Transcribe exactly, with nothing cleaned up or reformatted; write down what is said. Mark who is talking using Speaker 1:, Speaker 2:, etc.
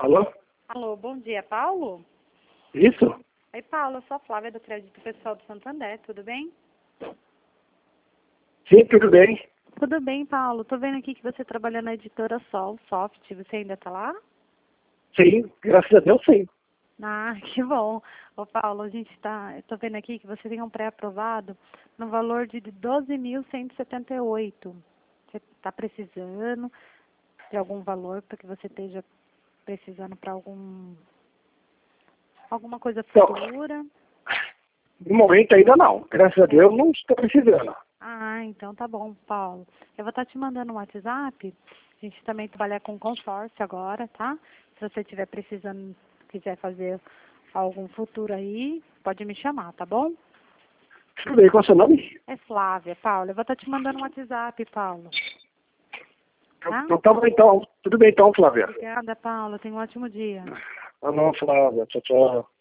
Speaker 1: Alô?
Speaker 2: Alô, bom dia, Paulo?
Speaker 1: Isso?
Speaker 2: Oi, Paulo, eu sou a Flávia do Crédito Pessoal do Santander, tudo bem?
Speaker 1: Sim, tudo bem.
Speaker 2: Tudo bem, Paulo. Tô vendo aqui que você trabalha na editora Sol Soft. Você ainda tá lá?
Speaker 1: Sim, graças a Deus sim.
Speaker 2: Ah, que bom. Ô, Paulo, a gente tá... Eu tô vendo aqui que você tem um pré-aprovado no valor de doze mil cento e setenta e oito. Você tá precisando de algum valor para que você esteja precisando para algum... alguma coisa
Speaker 1: Então,
Speaker 2: futura?
Speaker 1: no momento ainda não. Graças a Deus não estou precisando.
Speaker 2: Ah, então tá bom, Paulo. Eu vou estar te mandando um WhatsApp. A gente também trabalha com consórcio agora, tá? Se você estiver precisando, quiser fazer algum futuro aí, pode me chamar, tá bom?
Speaker 1: Tudo bem, qual é o seu nome?
Speaker 2: É Flávia, Paulo. Eu vou estar te mandando um WhatsApp, Paulo. Tá?
Speaker 1: Então, tá bom então. Tudo bem então, Flávia.
Speaker 2: Obrigada, Paulo. Tenha um ótimo dia.
Speaker 1: Ah não, Flávia. Tchau, tchau.